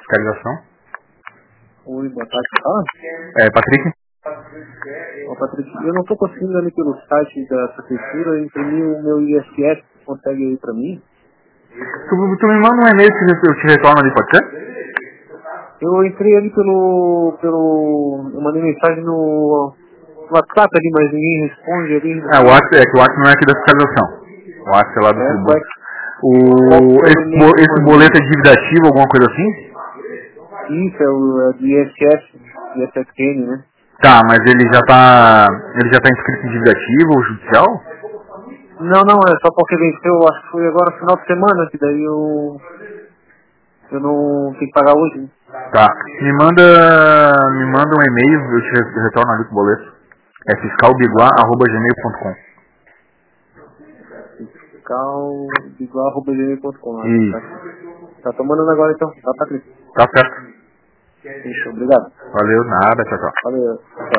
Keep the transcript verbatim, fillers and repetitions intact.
fiscalização. Oi, boa tarde. Ah, É, Patrick? Ô, Patrick, eu não estou conseguindo ali pelo site da prefeitura imprimir o meu I S S. Consegue aí para mim? Tu, tu me manda um e-mail que eu te retorno ali, pode ser? Eu entrei ali pelo... pelo eu mandei mensagem no WhatsApp ali, mas ninguém responde ali. É, o WhatsApp, é que o WhatsApp não é aqui da fiscalização. O WhatsApp é lá do É, tributo. vai- O, qual que é o esse, e-mail bo- que eu esse mandei? boleto é de dívida ativa, alguma coisa assim? Isso, é o é do I S S, I S S N, né? Tá, mas ele já tá. Ele já tá inscrito em dívida ativa ou judicial? Não, não, é só porque venceu, acho que foi agora final de semana, que daí eu... eu não tenho que pagar hoje, né? Tá. Me manda. Me manda um e-mail, eu te re- retorno ali com o boleto. É fiscalbiguá arroba gmail ponto com. Fiscal igual arroba gmail ponto com. Tá, Isso. tá tomando agora então, tá, Patrícia? Tá certo. Fechou, obrigado. Valeu, nada, tchau, tchau. Valeu.